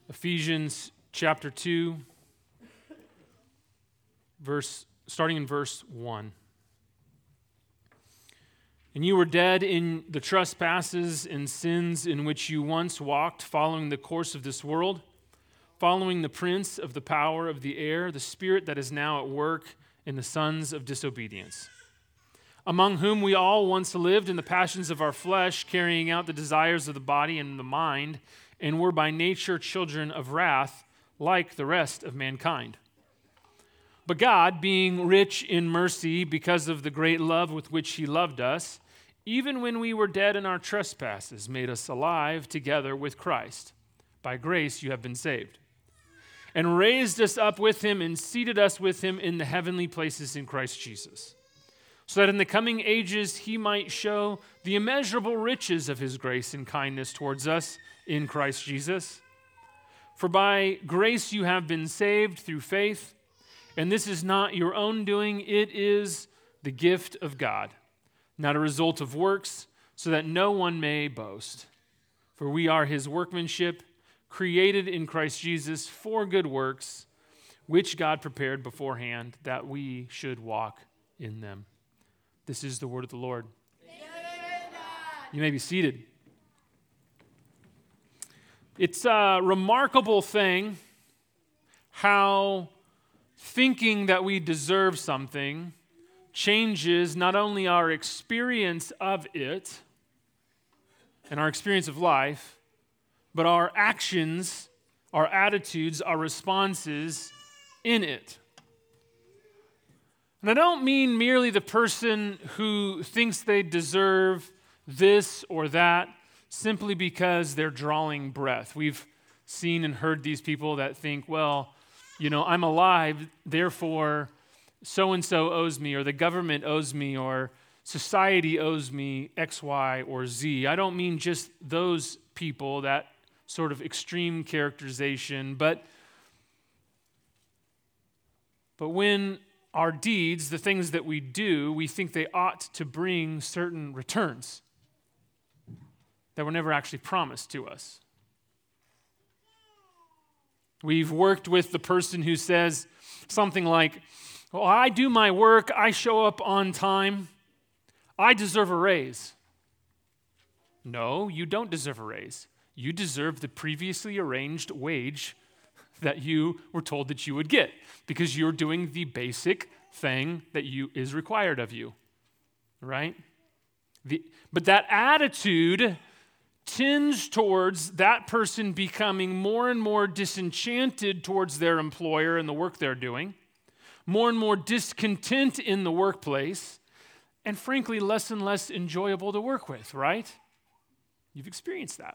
Ephesians chapter 2, starting in verse 1. And you were dead in the trespasses and sins in which you once walked, following the course of this world, following the prince of the power of the air, the spirit that is now at work in the sons of disobedience, among whom we all once lived in the passions of our flesh, carrying out the desires of the body and the mind, and were by nature children of wrath, like the rest of mankind. But God, being rich in mercy because of the great love with which he loved us, even when we were dead in our trespasses, made us alive together with Christ. By grace you have been saved. And raised us up with him and seated us with him in the heavenly places in Christ Jesus, so that in the coming ages he might show the immeasurable riches of his grace and kindness towards us in Christ Jesus. For by grace you have been saved through faith, and this is not your own doing, it is the gift of God, not a result of works, so that no one may boast. For we are his workmanship, created in Christ Jesus for good works, which God prepared beforehand that we should walk in them. This is the word of the Lord. You may be seated. It's a remarkable thing how thinking that we deserve something changes not only our experience of it and our experience of life, but our actions, our attitudes, our responses in it. And I don't mean merely the person who thinks they deserve this or that simply because they're drawing breath. We've seen and heard these people that think, well, I'm alive, therefore so-and-so owes me, or the government owes me, or society owes me X, Y, or Z. I don't mean just those people, that sort of extreme characterization, but when our deeds, the things that we do, we think they ought to bring certain returns that were never actually promised to us. We've worked with the person who says something like, well, I do my work, I show up on time, I deserve a raise. No, you don't deserve a raise. You deserve the previously arranged wage that you were told that you would get because you're doing the basic thing that is required of you, right? But that attitude tends towards that person becoming more and more disenchanted towards their employer and the work they're doing, more and more discontent in the workplace, and frankly, less and less enjoyable to work with, right? You've experienced that.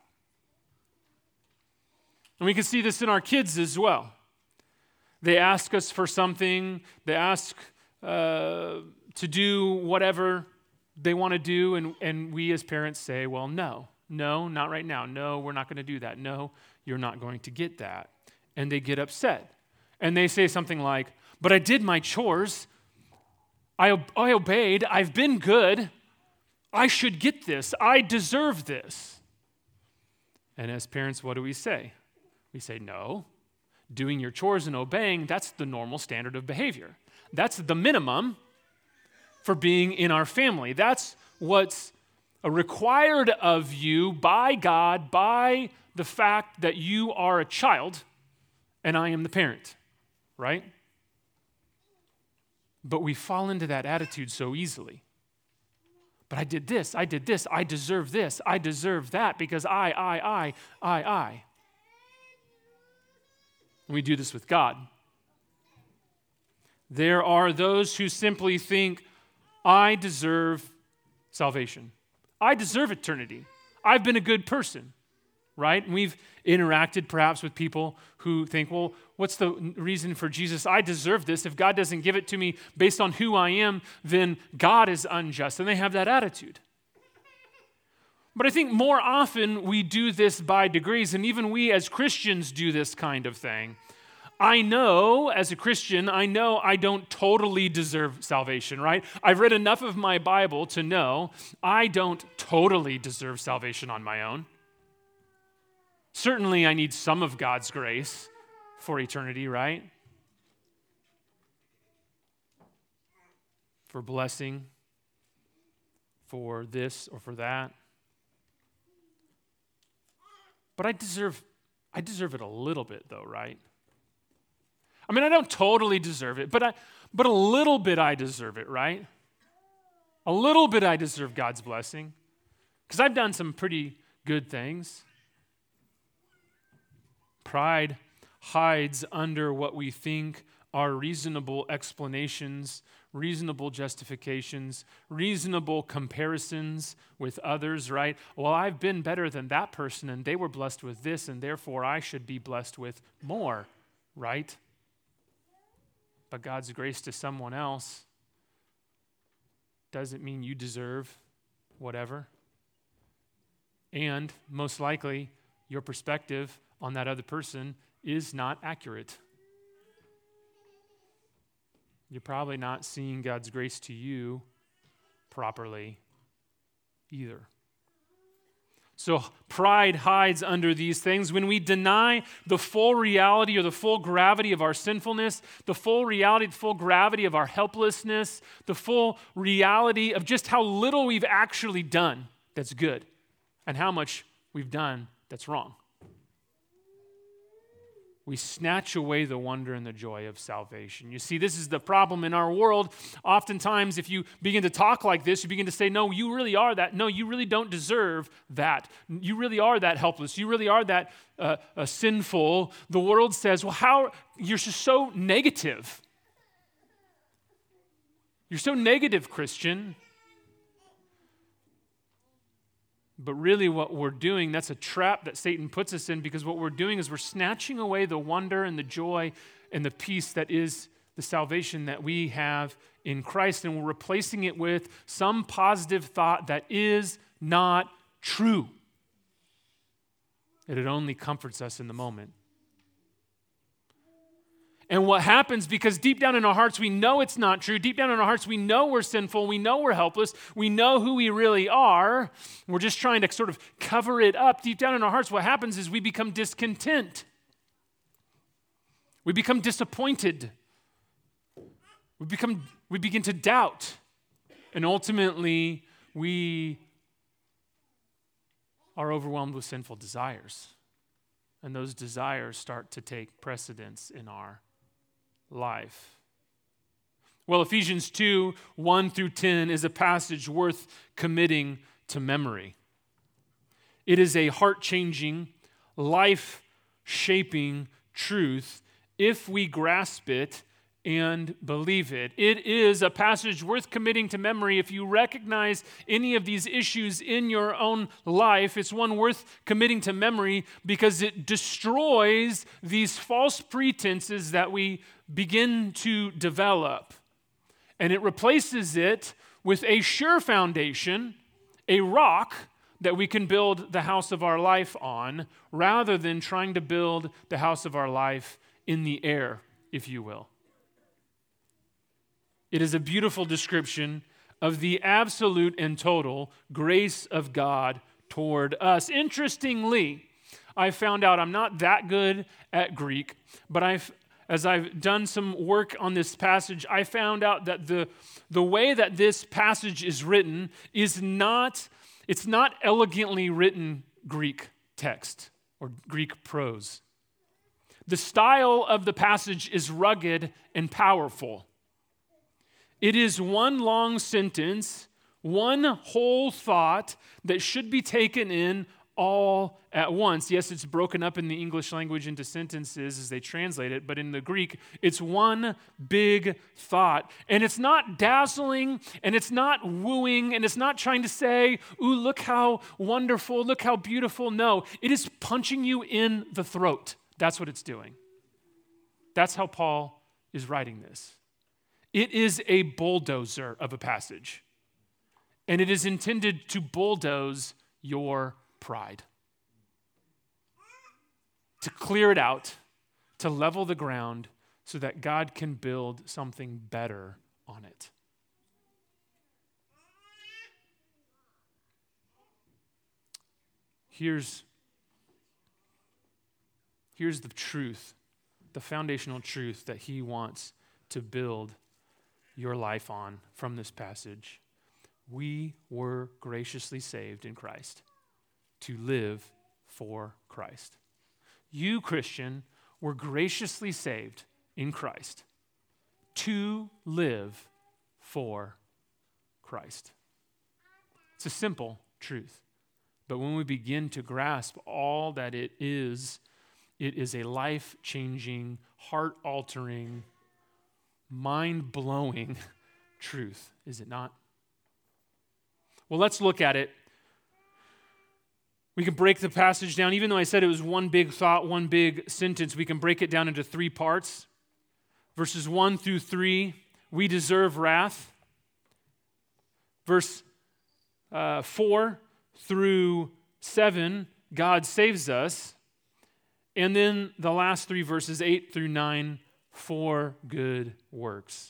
And we can see this in our kids as well. They ask us for something, they ask to do whatever they want to do, and we as parents say, well, no, not right now. No, we're not going to do that. No, you're not going to get that. And they get upset. And they say something like, but I did my chores. I obeyed. I've been good. I should get this. I deserve this. And as parents, what do we say? We say, no, doing your chores and obeying, that's the normal standard of behavior. That's the minimum for being in our family. That's what's required of you by God, by the fact that you are a child and I am the parent, right? But we fall into that attitude so easily. But I did this, I deserve this, I deserve that because I. And we do this with God. There are those who simply think, I deserve salvation. I deserve eternity. I've been a good person, right? And we've interacted perhaps with people who think, well, what's the reason for Jesus? I deserve this. If God doesn't give it to me based on who I am, then God is unjust. And they have that attitude. But I think more often we do this by degrees, and even we as Christians do this kind of thing. I know, as a Christian, I don't totally deserve salvation, right? I've read enough of my Bible to know I don't totally deserve salvation on my own. Certainly, I need some of God's grace for eternity, right? For blessing, for this or for that. But I deserve it a little bit, though, right? I mean, I don't totally deserve it, but a little bit I deserve it, right? A little bit I deserve God's blessing, because I've done some pretty good things. Pride hides under what we think are reasonable explanations, reasonable justifications, reasonable comparisons with others, right? Well, I've been better than that person, and they were blessed with this, and therefore I should be blessed with more, right? But God's grace to someone else doesn't mean you deserve whatever. And most likely, your perspective on that other person is not accurate. You're probably not seeing God's grace to you properly either. So pride hides under these things. When we deny the full reality or the full gravity of our sinfulness, the full reality, the full gravity of our helplessness, the full reality of just how little we've actually done that's good and how much we've done that's wrong, we snatch away the wonder and the joy of salvation. You see, this is the problem in our world. Oftentimes, if you begin to talk like this, you begin to say, no, you really are that. No, you really don't deserve that. You really are that helpless. You really are that sinful. The world says, well, how? You're just so negative. You're so negative, Christian. But really what we're doing, that's a trap that Satan puts us in, because what we're doing is we're snatching away the wonder and the joy and the peace that is the salvation that we have in Christ, and we're replacing it with some positive thought that is not true. And it only comforts us in the moment. And what happens, because deep down in our hearts we know it's not true, deep down in our hearts we know we're sinful, we know we're helpless, we know who we really are, we're just trying to sort of cover it up. Deep down in our hearts what happens is we become discontent. We become disappointed. We begin to doubt. And ultimately we are overwhelmed with sinful desires. And those desires start to take precedence in our life. Well, Ephesians 2, 1 through 10 is a passage worth committing to memory. It is a heart-changing, life-shaping truth if we grasp it and believe it. It is a passage worth committing to memory if you recognize any of these issues in your own life. It's one worth committing to memory because it destroys these false pretenses that we begin to develop. And it replaces it with a sure foundation, a rock that we can build the house of our life on, rather than trying to build the house of our life in the air, if you will. It is a beautiful description of the absolute and total grace of God toward us. Interestingly, I found out I'm not that good at Greek, but as I've done some work on this passage, I found out that the way that this passage is written it's not elegantly written Greek text or Greek prose. The style of the passage is rugged and powerful. It is one long sentence, one whole thought that should be taken in all at once. Yes, it's broken up in the English language into sentences as they translate it, but in the Greek, it's one big thought. And it's not dazzling, and it's not wooing, and it's not trying to say, ooh, look how wonderful, look how beautiful. No, it is punching you in the throat. That's what it's doing. That's how Paul is writing this. It is a bulldozer of a passage, and it is intended to bulldoze your pride, to clear it out, to level the ground so that God can build something better on it. Here's Here's the truth, the foundational truth that he wants to build your life on from this passage. We were graciously saved in Christ to live for Christ. You, Christian, were graciously saved in Christ to live for Christ. It's a simple truth. But when we begin to grasp all that it is a life-changing, heart-altering, mind-blowing truth, is it not? Well, let's look at it. We can break the passage down. Even though I said it was one big thought, one big sentence, we can break it down into 3 parts. Verses 1 through 3, we deserve wrath. Verse 4 through 7, God saves us. And then the last 3 verses, 8 through 9, for good works.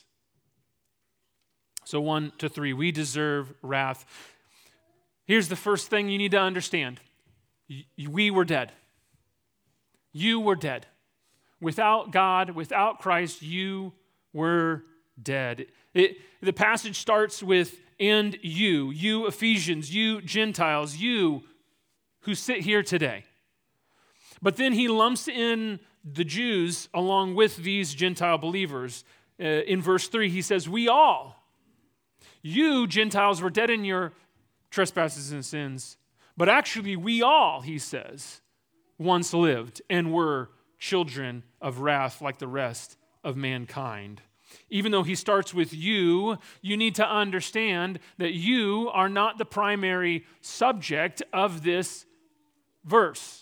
So 1 to 3, we deserve wrath. Here's the first thing you need to understand. We were dead. You were dead. Without God, without Christ, you were dead. The passage starts with, and you Ephesians, you Gentiles, you who sit here today. But then he lumps in the Jews along with these Gentile believers. In verse 3, he says, we all, you Gentiles were dead in your trespasses and sins, but actually we all, he says, once lived and were children of wrath like the rest of mankind. Even though he starts with you need to understand that you are not the primary subject of this verse.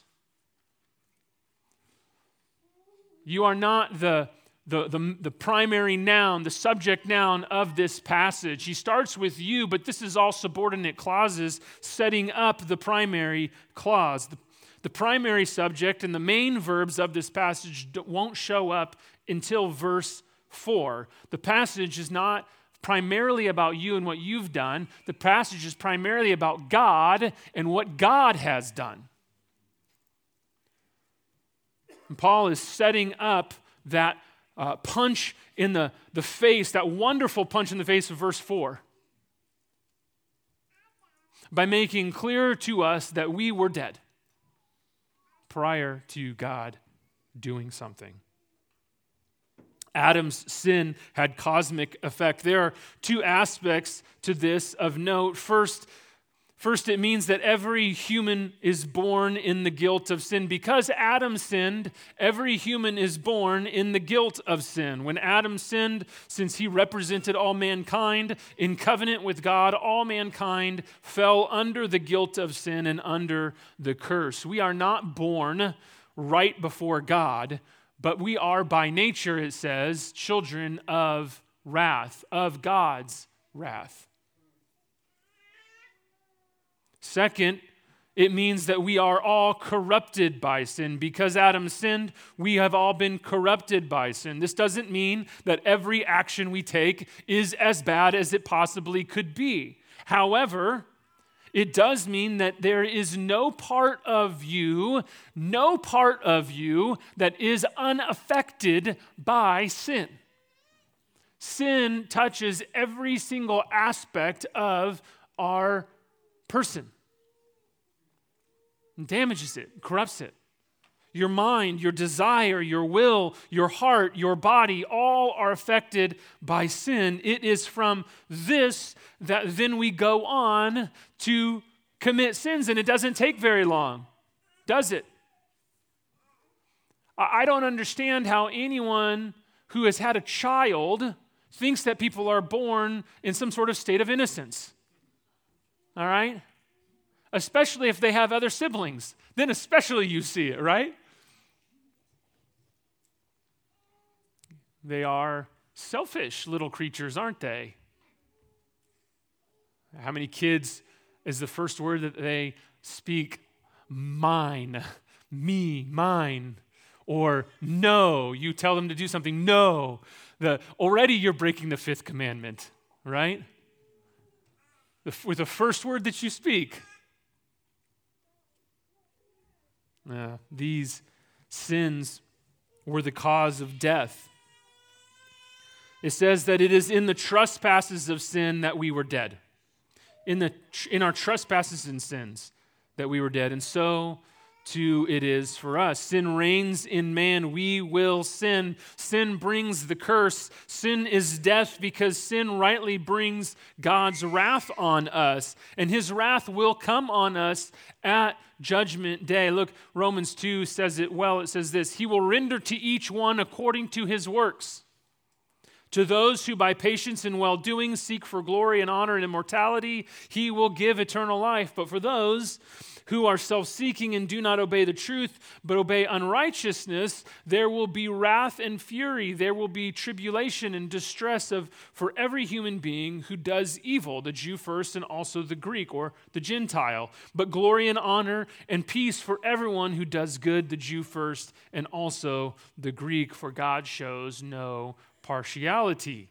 You are not the primary noun, the subject noun of this passage. He starts with you, but this is all subordinate clauses setting up the primary clause. The primary subject and the main verbs of this passage won't show up until verse 4. The passage is not primarily about you and what you've done. The passage is primarily about God and what God has done. And Paul is setting up that punch in the face, that wonderful punch in the face of verse 4, by making clear to us that we were dead prior to God doing something. Adam's sin had cosmic effect. There are 2 aspects to this of note. First, it means that every human is born in the guilt of sin. Because Adam sinned, every human is born in the guilt of sin. When Adam sinned, since he represented all mankind in covenant with God, all mankind fell under the guilt of sin and under the curse. We are not born right before God, but we are by nature, it says, children of wrath, of God's wrath. Second, it means that we are all corrupted by sin. Because Adam sinned, we have all been corrupted by sin. This doesn't mean that every action we take is as bad as it possibly could be. However, it does mean that there is no part of you that is unaffected by sin. Sin touches every single aspect of our person. And damages it, corrupts it. Your mind, your desire, your will, your heart, your body, all are affected by sin. It is from this that then we go on to commit sins, and it doesn't take very long, does it? I don't understand how anyone who has had a child thinks that people are born in some sort of state of innocence. All right? Especially if they have other siblings. Then especially you see it, right? They are selfish little creatures, aren't they? How many kids is the first word that they speak? Mine, me, mine. Or no, you tell them to do something, no. Already you're breaking the 5th commandment, right? With the first word that you speak. These sins were the cause of death. It says that it is in the trespasses of sin that we were dead. In our trespasses and sins that we were dead. And so too it is for us. Sin reigns in man. We will sin. Sin brings the curse. Sin is death because sin rightly brings God's wrath on us. And his wrath will come on us at judgment day. Look, Romans 2 says it well. It says this, he will render to each one according to his works. To those who by patience and well-doing seek for glory and honor and immortality, he will give eternal life. But for those who are self-seeking and do not obey the truth, but obey unrighteousness, there will be wrath and fury. There will be tribulation and distress for every human being who does evil, the Jew first and also the Greek or the Gentile. But glory and honor and peace for everyone who does good, the Jew first and also the Greek, for God shows no partiality.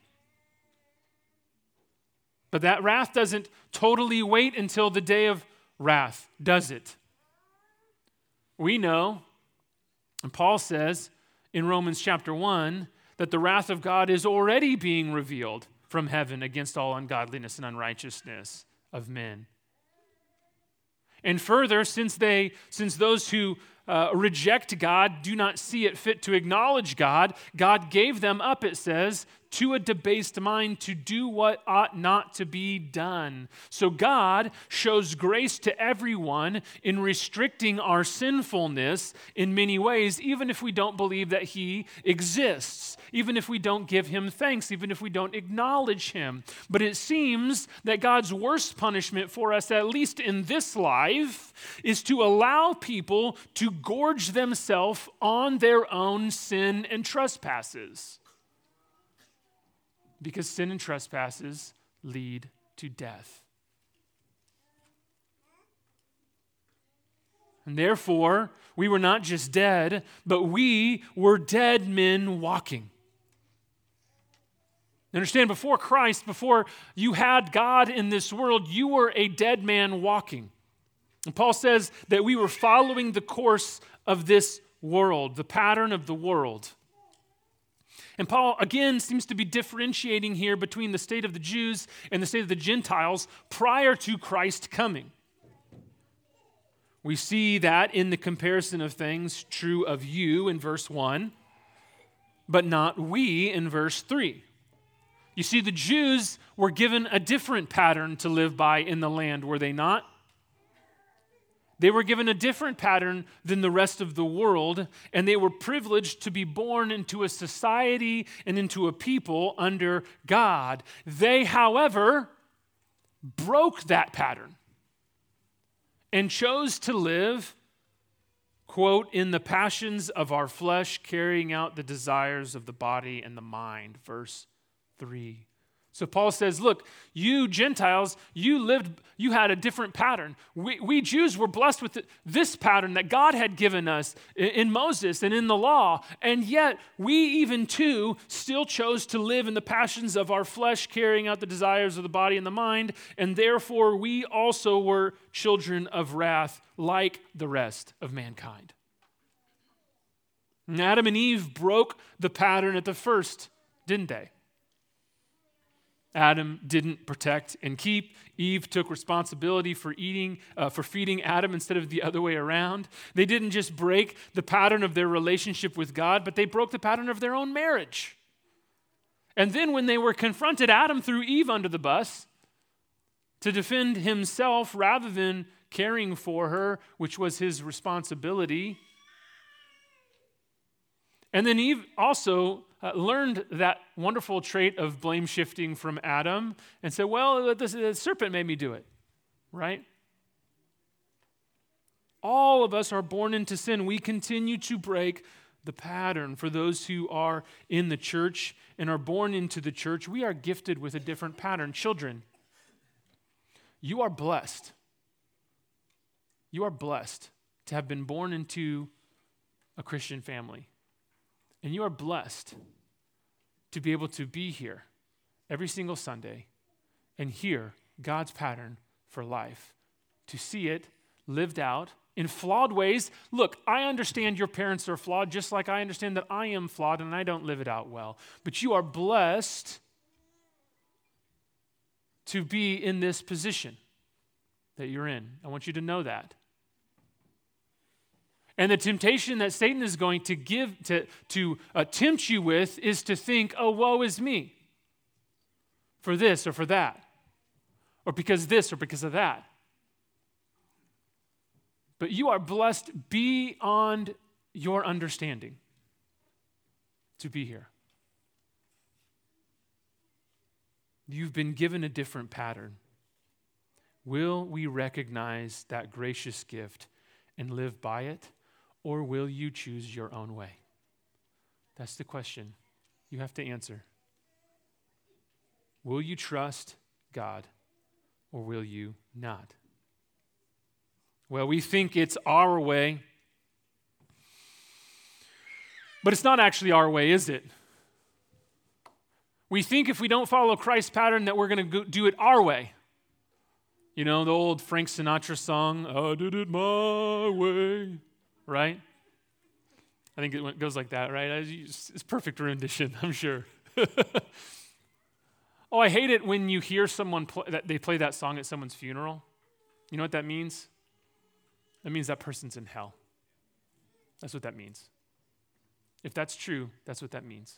But that wrath doesn't totally wait until the day of wrath, does it? We know, and Paul says in Romans chapter 1, that the wrath of God is already being revealed from heaven against all ungodliness and unrighteousness of men. And further, since those who reject God, do not see it fit to acknowledge God, God gave them up, it says, to a debased mind to do what ought not to be done. So God shows grace to everyone in restricting our sinfulness in many ways, even if we don't believe that he exists, even if we don't give him thanks, even if we don't acknowledge him. But it seems that God's worst punishment for us, at least in this life, is to allow people to gorge themselves on their own sin and trespasses. Because sin and trespasses lead to death. And therefore, we were not just dead, but we were dead men walking. Understand, before Christ, before you had God in this world, you were a dead man walking. And Paul says that we were following the course of this world, the pattern of the world. And Paul, again, seems to be differentiating here between the state of the Jews and the state of the Gentiles prior to Christ coming. We see that in the comparison of things true of you in verse 1, but not we in verse 3. You see, the Jews were given a different pattern to live by in the land, were they not? They were given a different pattern than the rest of the world, and they were privileged to be born into a society and into a people under God. They, however, broke that pattern and chose to live, quote, in the passions of our flesh, carrying out the desires of the body and the mind, verse 3. So Paul says, look, you Gentiles, you had a different pattern. We Jews were blessed with this pattern that God had given us in Moses and in the law, and yet we even too still chose to live in the passions of our flesh, carrying out the desires of the body and the mind, and therefore we also were children of wrath like the rest of mankind. And Adam and Eve broke the pattern at the first, didn't they? Adam didn't protect and keep. Eve took responsibility for feeding Adam instead of the other way around. They didn't just break the pattern of their relationship with God, but they broke the pattern of their own marriage. And then when they were confronted, Adam threw Eve under the bus to defend himself rather than caring for her, which was his responsibility. And then Eve also learned that wonderful trait of blame shifting from Adam and said, well, the serpent made me do it, right? All of us are born into sin. We continue to break the pattern. For those who are in the church and are born into the church, we are gifted with a different pattern. Children, you are blessed. You are blessed to have been born into a Christian family. And you are blessed to be able to be here every single Sunday and hear God's pattern for life, to see it lived out in flawed ways. Look, I understand your parents are flawed, just like I understand that I am flawed and I don't live it out well. But you are blessed to be in this position that you're in. I want you to know that. And the temptation that Satan is going to give to tempt you with is to think, oh, woe is me for this or for that, or because this or because of that. But you are blessed beyond your understanding to be here. You've been given a different pattern. Will we recognize that gracious gift and live by it, or will you choose your own way? That's the question you have to answer. Will you trust God, or will you not? Well, we think it's our way, but it's not actually our way, is it? We think if we don't follow Christ's pattern that we're going to do it our way. You know, the old Frank Sinatra song, I did it my way, right? I think it goes like that, right? It's perfect rendition, I'm sure. Oh, I hate it when you hear someone they play that song at someone's funeral. You know what that means? That means that person's in hell. That's what that means. If that's true, that's what that means.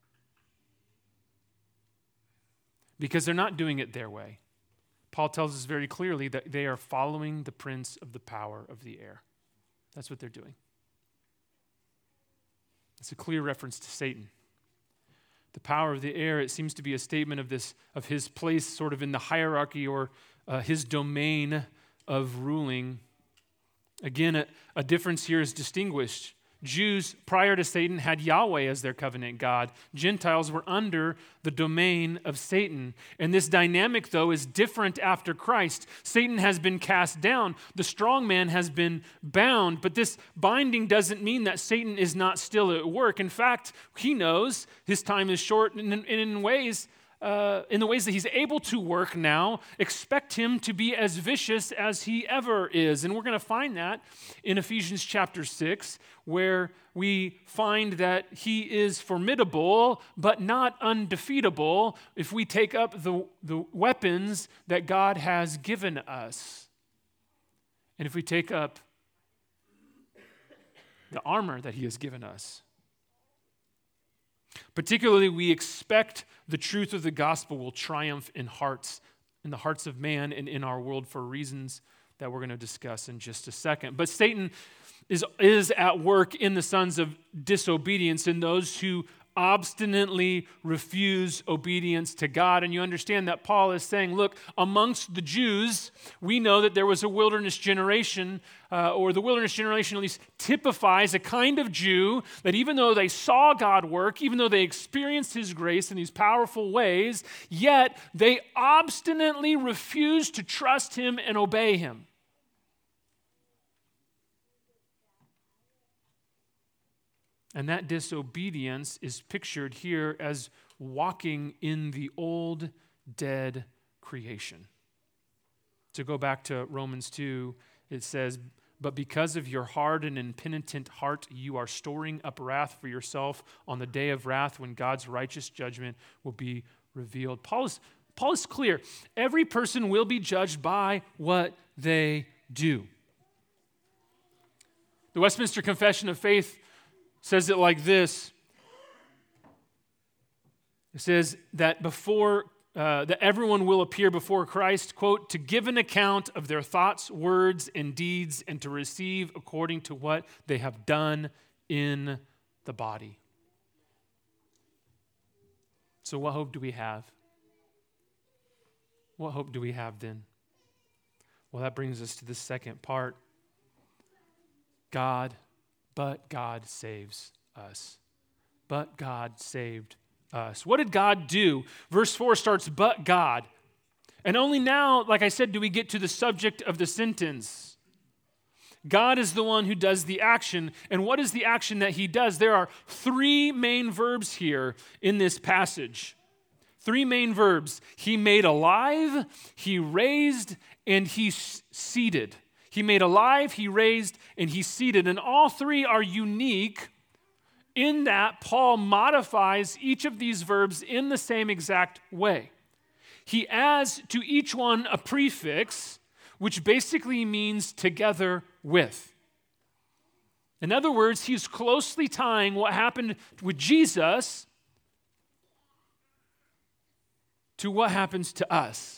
Because they're not doing it their way. Paul tells us very clearly that they are following the prince of the power of the air. That's what they're doing. It's a clear reference to Satan. The power of the air, it seems to be a statement of his place sort of in the hierarchy or his domain of ruling. Again, a difference here is distinguished. Jews, prior to Satan, had Yahweh as their covenant God. Gentiles were under the domain of Satan. And this dynamic, though, is different after Christ. Satan has been cast down. The strong man has been bound. But this binding doesn't mean that Satan is not still at work. In fact, he knows his time is short, and in the ways that he's able to work now, expect him to be as vicious as he ever is. And we're going to find that in Ephesians chapter 6, where we find that he is formidable, but not undefeatable if we take up the weapons that God has given us. And if we take up the armor that he has given us. Particularly, we expect the truth of the gospel will triumph in the hearts of man and in our world for reasons that we're going to discuss in just a second. But Satan is at work in the sons of disobedience, in those who obstinately refuse obedience to God. And you understand that Paul is saying, look, amongst the Jews, we know that there was a wilderness generation, or the wilderness generation at least typifies a kind of Jew that even though they saw God work, even though they experienced his grace in these powerful ways, yet they obstinately refused to trust him and obey him. And that disobedience is pictured here as walking in the old, dead creation. To go back to Romans 2, it says, but because of your hard and impenitent heart, you are storing up wrath for yourself on the day of wrath when God's righteous judgment will be revealed. Paul is clear. Every person will be judged by what they do. The Westminster Confession of Faith says it like this. It says that that everyone will appear before Christ, quote, to give an account of their thoughts, words, and deeds, and to receive according to what they have done in the body. So what hope do we have? What hope do we have then? Well, that brings us to the second part. But God saves us. But God saved us. What did God do? Verse 4 starts, but God. And only now, like I said, do we get to the subject of the sentence. God is the one who does the action. And what is the action that he does? There are three main verbs here in this passage. Three main verbs. He made alive, he raised, and he seated. He made alive, he raised, and he seated. And all three are unique in that Paul modifies each of these verbs in the same exact way. He adds to each one a prefix, which basically means together with. In other words, he's closely tying what happened with Jesus to what happens to us.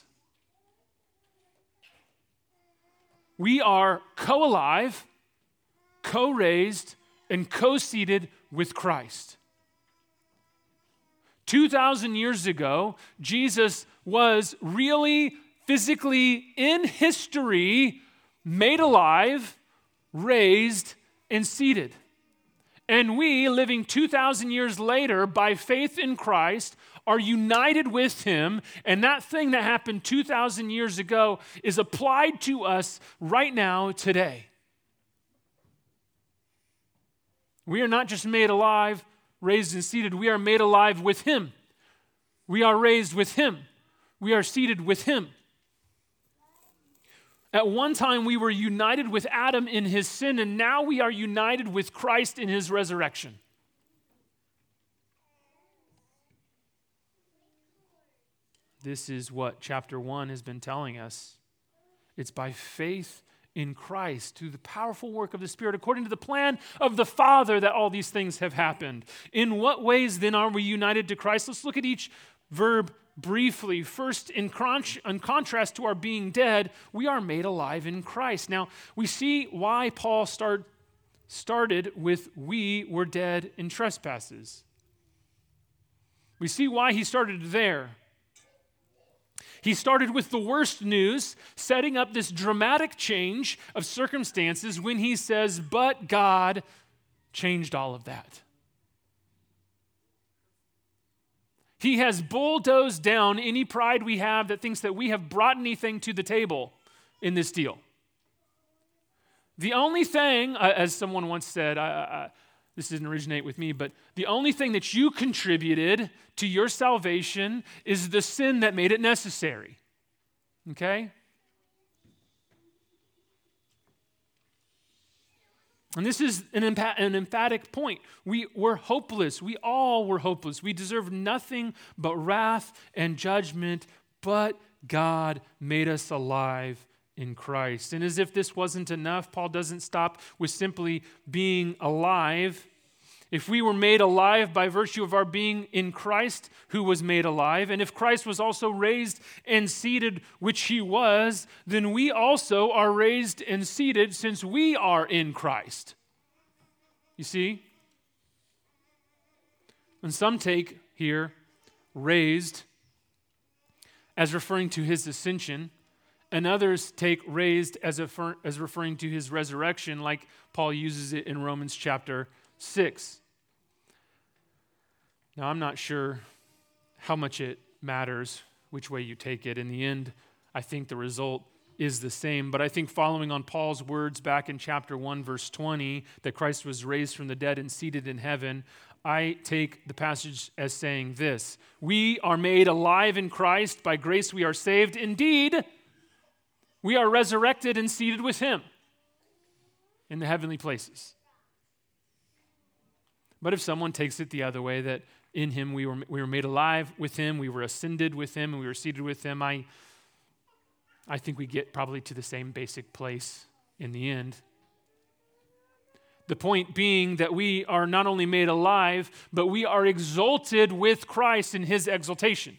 We are co-alive, co-raised, and co-seated with Christ. 2,000 years ago, Jesus was really physically in history made alive, raised, and seated. And we, living 2,000 years later, by faith in Christ, are united with him, and that thing that happened 2,000 years ago is applied to us right now, today. We are not just made alive, raised, and seated. We are made alive with him. We are raised with him. We are seated with him. At one time, we were united with Adam in his sin, and now we are united with Christ in his resurrection. This is what chapter 1 has been telling us. It's by faith in Christ, through the powerful work of the Spirit, according to the plan of the Father, that all these things have happened. In what ways then are we united to Christ? Let's look at each verb briefly. First, in contrast to our being dead, we are made alive in Christ. Now, we see why Paul started with we were dead in trespasses. We see why he started there. He started with the worst news, setting up this dramatic change of circumstances when he says, but God changed all of that. He has bulldozed down any pride we have that thinks that we have brought anything to the table in this deal. The only thing, as someone once said, this didn't originate with me, but the only thing that you contributed to your salvation is the sin that made it necessary. Okay? And this is an emphatic point. We were hopeless. We all were hopeless. We deserved nothing but wrath and judgment, but God made us alive in Christ. And as if this wasn't enough, Paul doesn't stop with simply being alive. If we were made alive by virtue of our being in Christ, who was made alive, and if Christ was also raised and seated, which he was, then we also are raised and seated since we are in Christ. You see? And some take here raised as referring to his ascension, and others take raised as referring to his resurrection, like Paul uses it in Romans chapter 6. Now, I'm not sure how much it matters which way you take it. In the end, I think the result is the same. But I think following on Paul's words back in chapter 1, verse 20, that Christ was raised from the dead and seated in heaven, I take the passage as saying this: we are made alive in Christ. By grace we are saved. Indeed, we are resurrected and seated with him in the heavenly places. But if someone takes it the other way, that in him we were made alive with him, we were ascended with him, and we were seated with him, I think we get probably to the same basic place in the end. The point being that we are not only made alive, but we are exalted with Christ in his exaltation.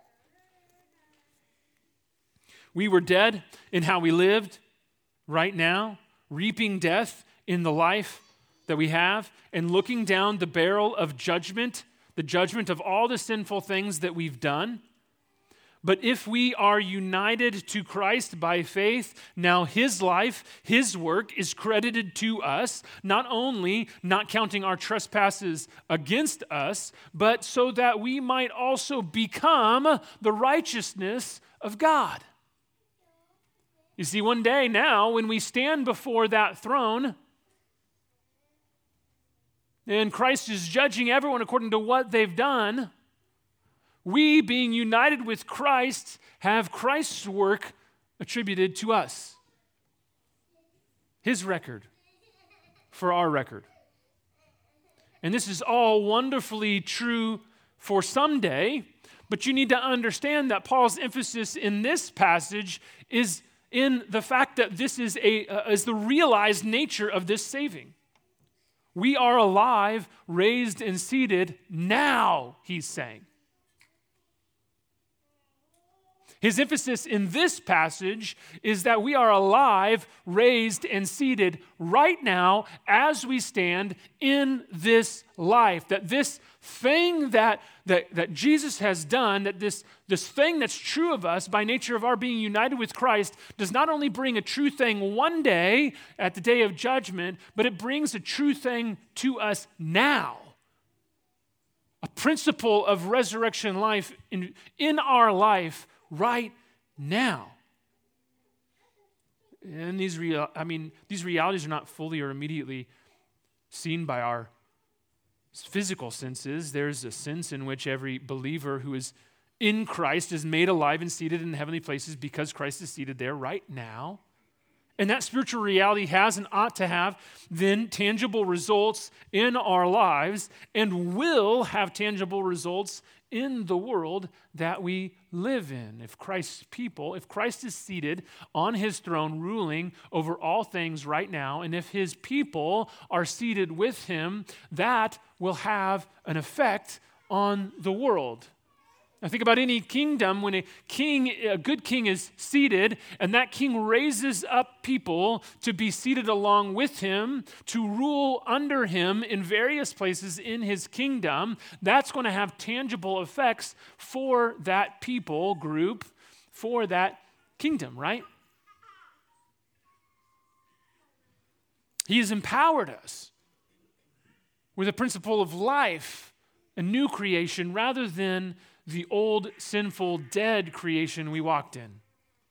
We were dead in how we lived right now, reaping death in the life that we have, and looking down the barrel of judgment, the judgment of all the sinful things that we've done. But if we are united to Christ by faith, now his life, his work is credited to us, not only not counting our trespasses against us, but so that we might also become the righteousness of God. You see, one day now, when we stand before that throne, and Christ is judging everyone according to what they've done, we, being united with Christ, have Christ's work attributed to us. His record for our record. And this is all wonderfully true for someday, but you need to understand that Paul's emphasis in this passage is in the fact that this is the realized nature of this saving. We are alive, raised, and seated now, he's saying. His emphasis in this passage is that we are alive, raised, and seated right now as we stand in this life. That this thing that Jesus has done, that this thing that's true of us by nature of our being united with Christ, does not only bring a true thing one day at the day of judgment, but it brings a true thing to us now. A principle of resurrection life in our life right now. And these realities are not fully or immediately seen by our physical senses. There's a sense in which every believer who is in Christ is made alive and seated in heavenly places because Christ is seated there right now. And that spiritual reality has and ought to have then tangible results in our lives and will have tangible results in the world that we live in. If Christ is seated on his throne ruling over all things right now, and if his people are seated with him, that will have an effect on the world. Now think about any kingdom. When a good king is seated, and that king raises up people to be seated along with him, to rule under him in various places in his kingdom, that's going to have tangible effects for that people group, for that kingdom, right? He has empowered us with a principle of life, a new creation, rather than the old, sinful, dead creation we walked in.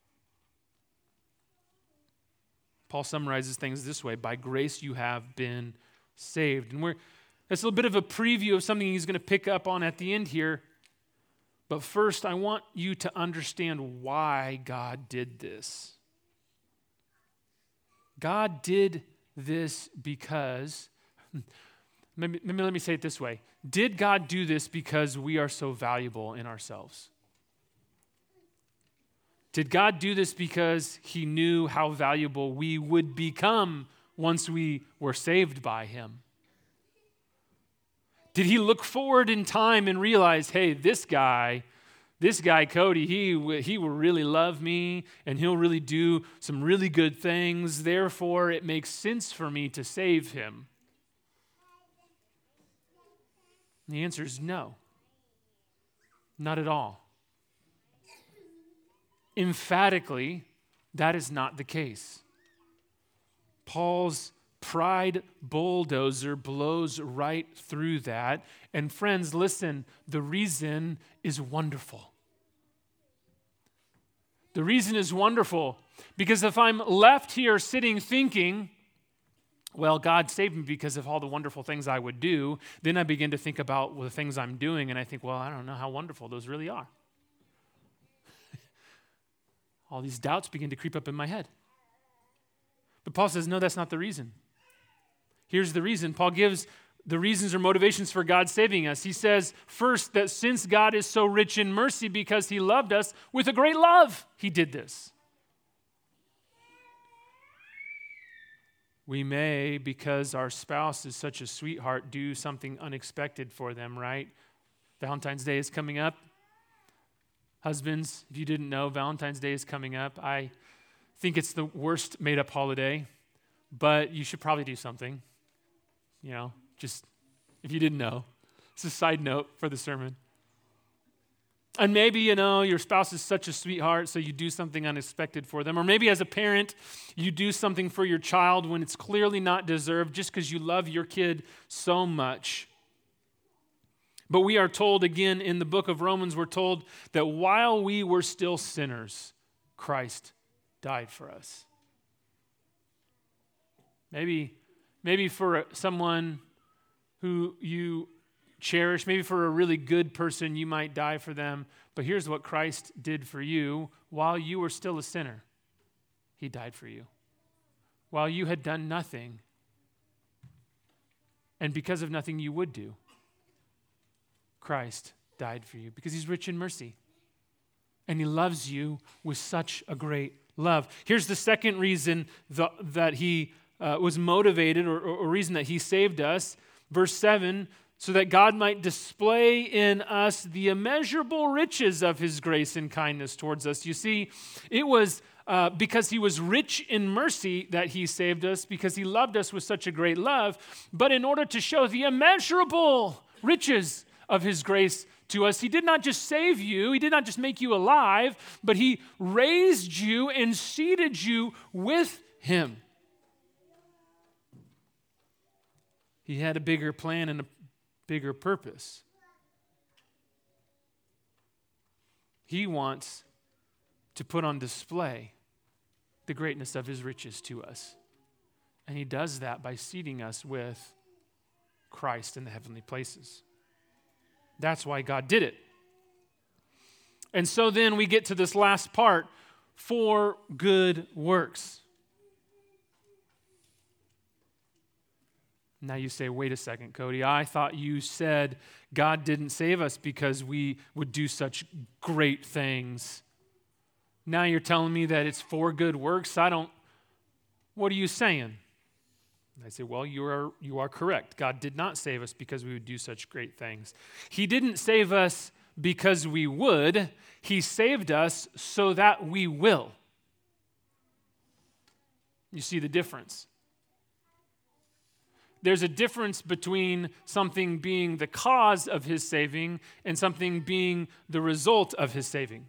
Paul summarizes things this way: by grace you have been saved. And that's a little bit of a preview of something he's going to pick up on at the end here. But first, I want you to understand why God did this. God did this because, let me say it this way. Did God do this because we are so valuable in ourselves? Did God do this because he knew how valuable we would become once we were saved by him? Did he look forward in time and realize, hey, this guy Cody, he will really love me and he'll really do some really good things, therefore it makes sense for me to save him? And the answer is no. Not at all. Emphatically, that is not the case. Paul's pride bulldozer blows right through that. And friends, listen, the reason is wonderful. The reason is wonderful because if I'm left here sitting thinking, well, God saved me because of all the wonderful things I would do, then I begin to think about the things I'm doing, and I think, well, I don't know how wonderful those really are. All these doubts begin to creep up in my head. But Paul says, no, that's not the reason. Here's the reason. Paul gives the reasons or motivations for God saving us. He says, first, that since God is so rich in mercy because he loved us with a great love, he did this. We may, because our spouse is such a sweetheart, do something unexpected for them, right? Valentine's Day is coming up. Husbands, if you didn't know, Valentine's Day is coming up. I think it's the worst made-up holiday, but you should probably do something. Just if you didn't know. It's a side note for the sermon. And maybe, your spouse is such a sweetheart, so you do something unexpected for them. Or maybe as a parent, you do something for your child when it's clearly not deserved just because you love your kid so much. But we are told again in the book of Romans, we're told that while we were still sinners, Christ died for us. Maybe for someone who you cherish, maybe for a really good person, you might die for them. But here's what Christ did for you. While you were still a sinner, he died for you. while you had done nothing, and because of nothing you would do, Christ died for you because he's rich in mercy. And he loves you with such a great love. Here's the second reason that he was motivated, or reason that he saved us. Verse 7, so that God might display in us the immeasurable riches of his grace and kindness towards us. You see, it was because he was rich in mercy that he saved us, because he loved us with such a great love, but in order to show the immeasurable riches of his grace to us. He did not just save you, he did not just make you alive, but he raised you and seated you with him. He had a bigger plan and a bigger purpose. He wants to put on display the greatness of his riches to us. And he does that by seating us with Christ in the heavenly places. That's why God did it. And so then we get to this last part, for good works. Now you say, wait a second, Cody, I thought you said God didn't save us because we would do such great things. Now you're telling me that it's for good works? What are you saying? I say, well, you are correct. God did not save us because we would do such great things. He didn't save us because we would. He saved us so that we will. You see the difference? There's a difference between something being the cause of his saving and something being the result of his saving.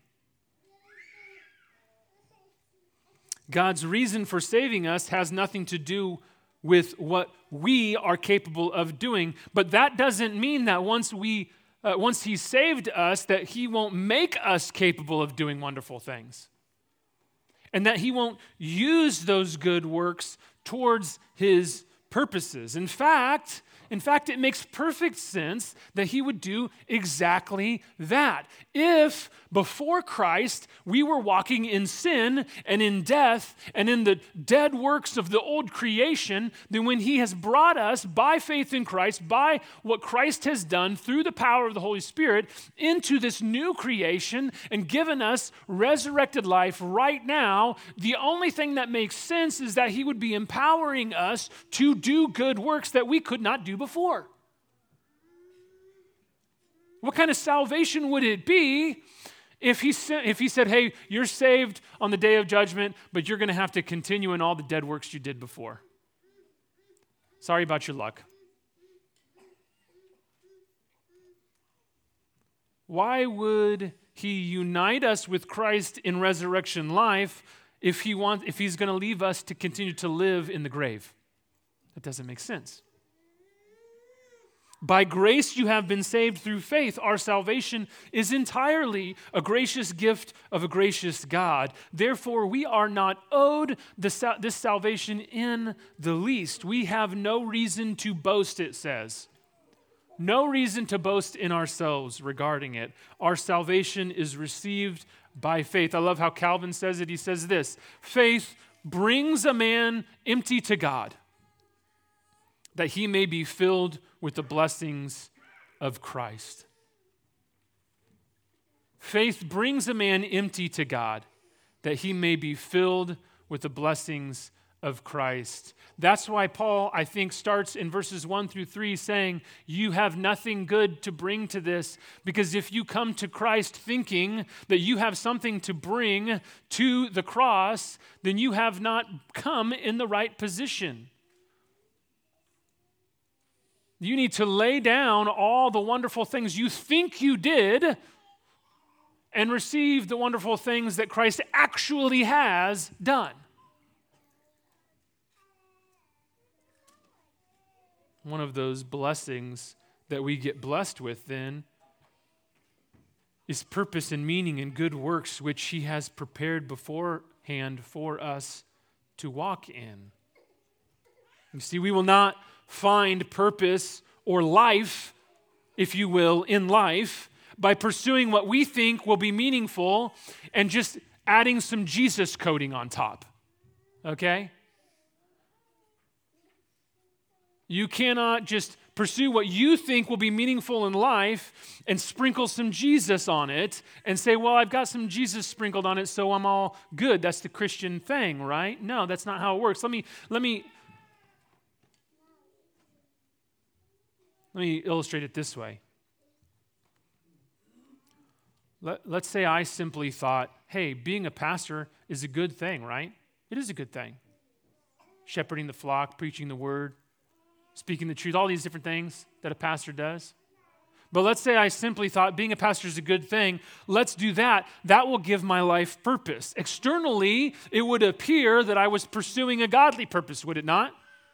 God's reason for saving us has nothing to do with what we are capable of doing. But that doesn't mean that once he saved us, that he won't make us capable of doing wonderful things. And that he won't use those good works towards his purposes. In fact, it makes perfect sense that he would do exactly that. If before Christ we were walking in sin and in death and in the dead works of the old creation, then when he has brought us by faith in Christ, by what Christ has done through the power of the Holy Spirit into this new creation and given us resurrected life right now, the only thing that makes sense is that he would be empowering us to do good works that we could not do before. What kind of salvation would it be if he said, hey, you're saved on the day of judgment, but you're going to have to continue in all the dead works you did before? Sorry about your luck. Why would he unite us with Christ in resurrection life if he's going to leave us to continue to live in the grave? That doesn't make sense. By grace you have been saved through faith. Our salvation is entirely a gracious gift of a gracious God. Therefore, we are not owed this salvation in the least. We have no reason to boast, it says. No reason to boast in ourselves regarding it. Our salvation is received by faith. I love how Calvin says it. He says this: faith brings a man empty to God, that he may be filled with the blessings of Christ. Faith brings a man empty to God, that he may be filled with the blessings of Christ. That's why Paul, I think, starts in verses 1 through 3 saying, you have nothing good to bring to this, because if you come to Christ thinking that you have something to bring to the cross, then you have not come in the right position. You need to lay down all the wonderful things you think you did and receive the wonderful things that Christ actually has done. One of those blessings that we get blessed with then is purpose and meaning and good works which he has prepared beforehand for us to walk in. You see, we will not find purpose or life, if you will, in life by pursuing what we think will be meaningful and just adding some Jesus coding on top. Okay? You cannot just pursue what you think will be meaningful in life and sprinkle some Jesus on it and say, well, I've got some Jesus sprinkled on it, so I'm all good. That's the Christian thing, right? No, that's not how it works. Let me illustrate it this way. Let's say I simply thought, hey, being a pastor is a good thing, right? It is a good thing. Shepherding the flock, preaching the word, speaking the truth, all these different things that a pastor does. But let's say I simply thought being a pastor is a good thing. Let's do that. That will give my life purpose. Externally, it would appear that I was pursuing a godly purpose, would it not?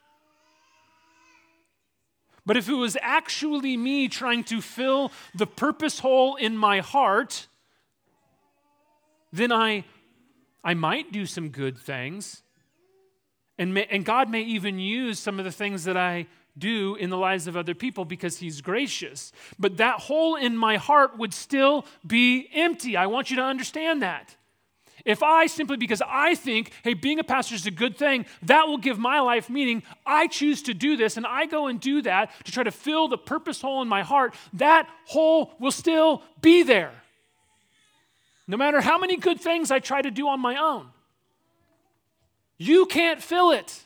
But if it was actually me trying to fill the purpose hole in my heart, then I might do some good things. And God may even use some of the things that I do in the lives of other people because He's gracious. But that hole in my heart would still be empty. I want you to understand that. If I simply, because I think, hey, being a pastor is a good thing, that will give my life meaning, I choose to do this and I go and do that to try to fill the purpose hole in my heart, that hole will still be there. No matter how many good things I try to do on my own. You can't fill it.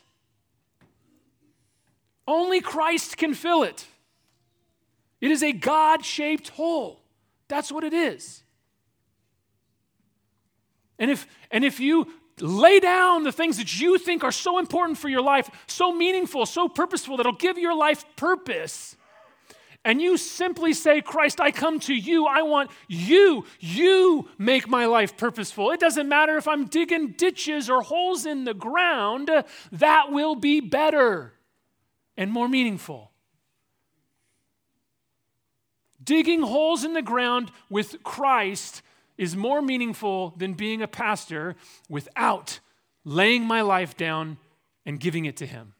Only Christ can fill it. It is a God-shaped hole. That's what it is. And if you lay down the things that you think are so important for your life, so meaningful, so purposeful, that'll give your life purpose, and you simply say, Christ, I come to you. I want you. You make my life purposeful. It doesn't matter if I'm digging ditches or holes in the ground. That will be better and more meaningful. Digging holes in the ground with Christ is more meaningful than being a pastor without laying my life down and giving it to Him.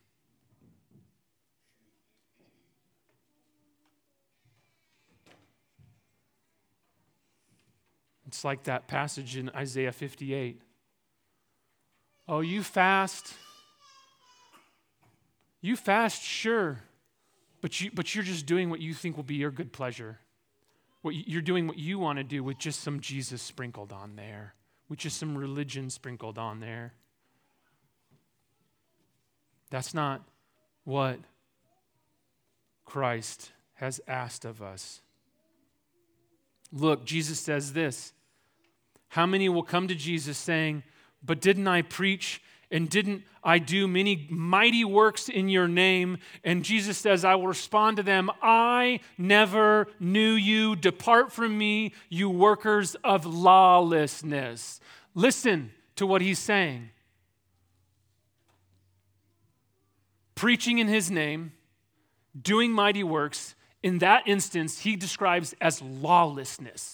It's like that passage in Isaiah 58. Oh, you fast, sure, but you're just doing what you think will be your good pleasure. You're doing what you want to do with just some Jesus sprinkled on there, with just some religion sprinkled on there. That's not what Christ has asked of us. Look, Jesus says this. How many will come to Jesus saying, but didn't I preach and didn't I do many mighty works in your name? And Jesus says, I will respond to them, I never knew you. Depart from me, you workers of lawlessness. Listen to what He's saying. Preaching in His name, doing mighty works, in that instance, He describes as lawlessness.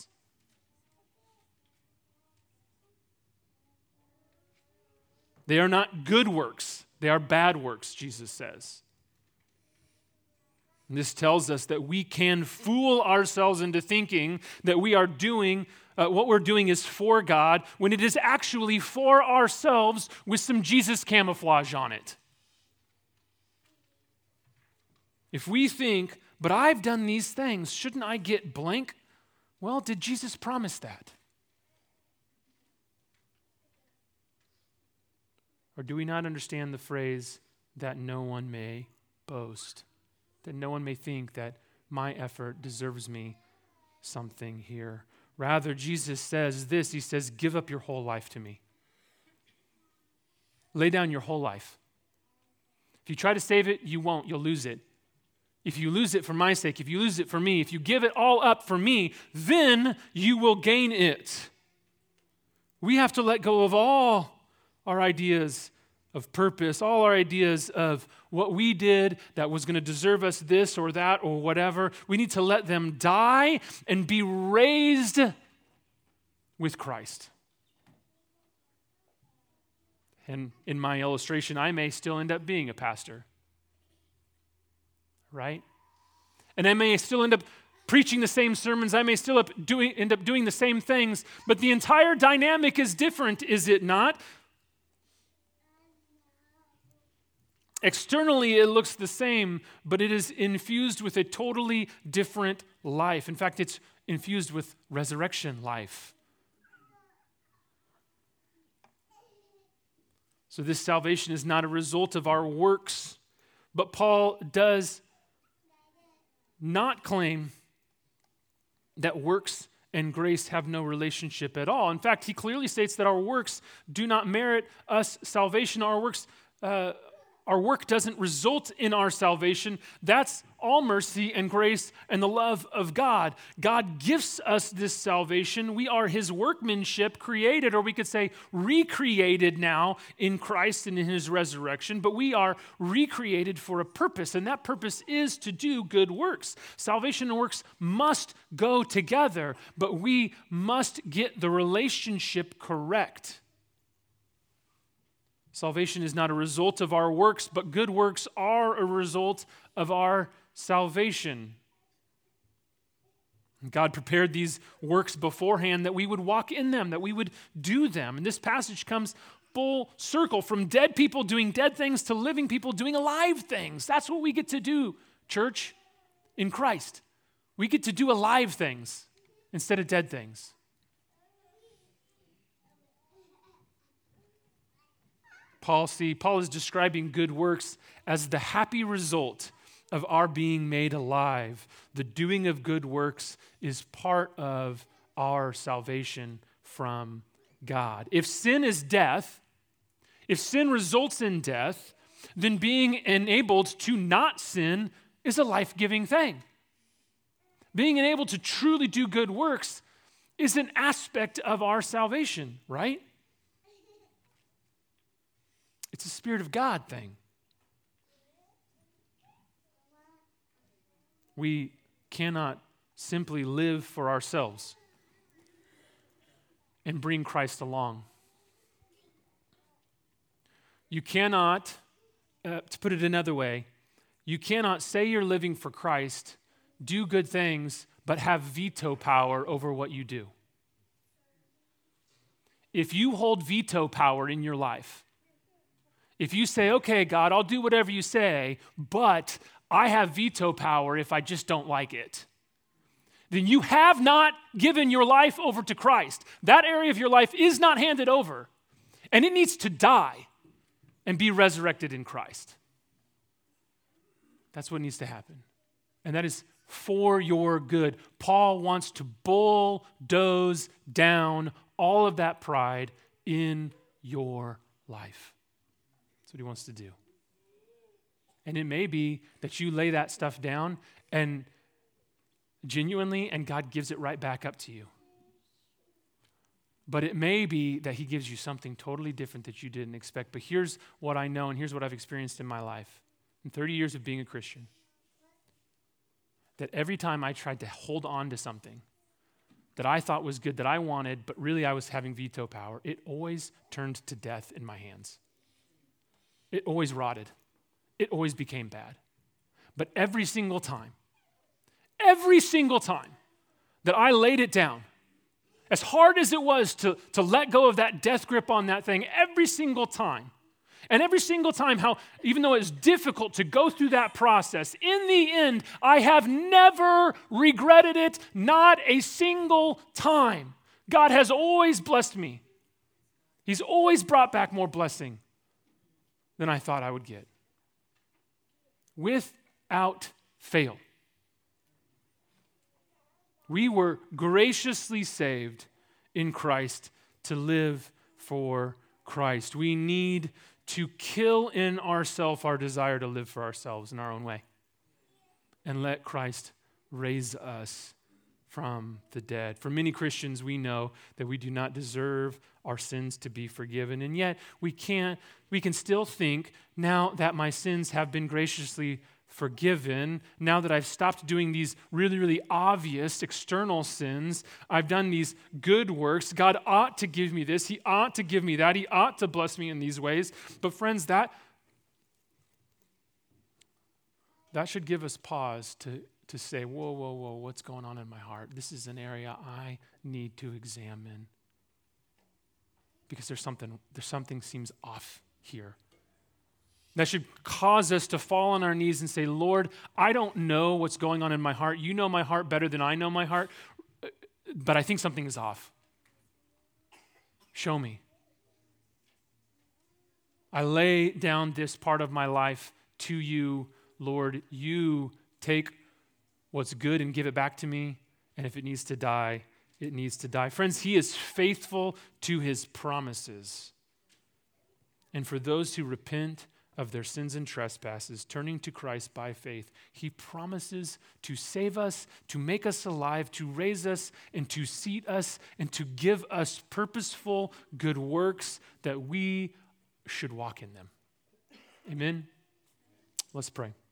They are not good works. They are bad works, Jesus says. And this tells us that we can fool ourselves into thinking that we are doing, what we're doing is for God, when it is actually for ourselves with some Jesus camouflage on it. If we think, but I've done these things, shouldn't I get blank? Well, did Jesus promise that? Or do we not understand the phrase, that no one may boast? That no one may think that my effort deserves me something here. Rather, Jesus says this, He says, give up your whole life to me. Lay down your whole life. If you try to save it, you won't, you'll lose it. If you lose it for my sake, if you lose it for me, if you give it all up for me, then you will gain it. We have to let go of all our ideas of purpose, all our ideas of what we did that was going to deserve us this or that or whatever. We need to let them die and be raised with Christ. And in my illustration, I may still end up being a pastor. Right? And I may still end up preaching the same sermons. I may still end up doing the same things. But the entire dynamic is different, is it not? Externally, it looks the same, but it is infused with a totally different life. In fact, it's infused with resurrection life. So this salvation is not a result of our works, but Paul does not claim that works and grace have no relationship at all. In fact, he clearly states that our works do not merit us salvation. Our work doesn't result in our salvation. That's all mercy and grace and the love of God. God gives us this salvation. We are his workmanship, created, or we could say recreated now in Christ and in his resurrection, but we are recreated for a purpose, and that purpose is to do good works. Salvation and works must go together, but we must get the relationship correct. Salvation is not a result of our works, but good works are a result of our salvation. God prepared these works beforehand that we would walk in them, that we would do them. And this passage comes full circle from dead people doing dead things to living people doing alive things. That's what we get to do, church, in Christ. We get to do alive things instead of dead things. Paul is describing good works as the happy result of our being made alive. The doing of good works is part of our salvation from God. If sin is death, if sin results in death, then being enabled to not sin is a life-giving thing. Being enabled to truly do good works is an aspect of our salvation, right? It's a Spirit of God thing. We cannot simply live for ourselves and bring Christ along. You cannot, to put it another way, you cannot say you're living for Christ, do good things, but have veto power over what you do. If you hold veto power in your life, if you say, okay, God, I'll do whatever you say, but I have veto power if I just don't like it, then you have not given your life over to Christ. That area of your life is not handed over, and it needs to die and be resurrected in Christ. That's what needs to happen, and that is for your good. Paul wants to bulldoze down all of that pride in your life. That's what he wants to do. And it may be that you lay that stuff down and genuinely, and God gives it right back up to you. But it may be that he gives you something totally different that you didn't expect. But here's what I know, and here's what I've experienced in my life. In 30 years of being a Christian, that every time I tried to hold on to something that I thought was good, that I wanted, but really I was having veto power, it always turned to death in my hands. It always rotted. It always became bad. But every single time that I laid it down, as hard as it was to let go of that death grip on that thing, every single time, how, even though it's difficult to go through that process, in the end, I have never regretted it, not a single time. God has always blessed me. He's always brought back more blessing than I thought I would get. Without fail. We were graciously saved in Christ to live for Christ. We need to kill in ourselves our desire to live for ourselves in our own way and let Christ raise us from the dead. For many Christians, we know that we do not deserve our sins to be forgiven, and yet we can still think, now that my sins have been graciously forgiven, now that I've stopped doing these really, really obvious external sins, I've done these good works, God ought to give me this, he ought to give me that, he ought to bless me in these ways. But friends, that should give us pause to say, whoa, what's going on in my heart? This is an area I need to examine. Because there's something seems off here. That should cause us to fall on our knees and say, Lord, I don't know what's going on in my heart. You know my heart better than I know my heart, but I think something is off. Show me. I lay down this part of my life to you, Lord. You take what's good and give it back to me, and if it needs to die, it needs to die. Friends, he is faithful to his promises. And for those who repent of their sins and trespasses, turning to Christ by faith, he promises to save us, to make us alive, to raise us, and to seat us, and to give us purposeful good works that we should walk in them. Amen? Let's pray.